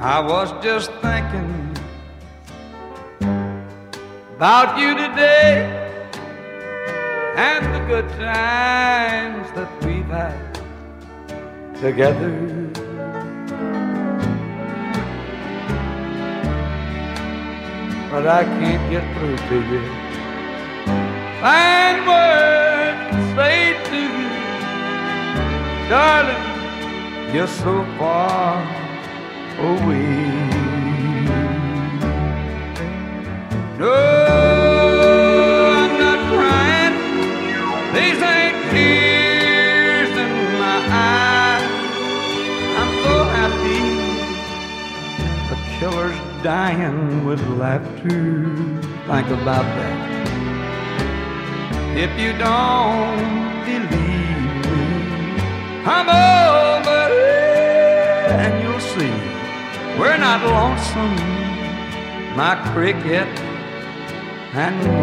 I was just thinking about you today and the good times that we've had together. But I can't get through to you, find words to say to you, darling, you're so far away. No, I'm not crying, these ain't tears in my eyes. I'm so happy, the killer's dying with laughter. Think about that. If you don't believe me, come over and you'll see we're not lonesome, my cricket and me.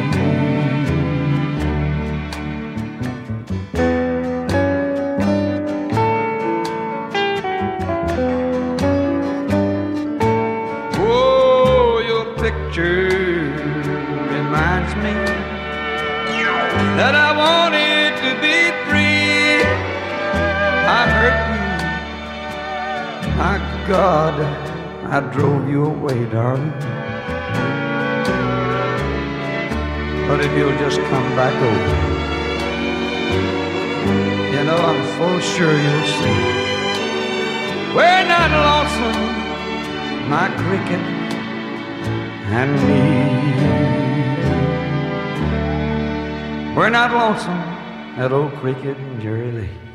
Oh, your picture reminds me that I wanted to be free. I hurt you, my God, I drove you away, darling. But if you'll just come back over, you know I'm full sure you'll see we're not lonesome, my cricket and me. We're not lonesome, that old cricket and Jerry Lee.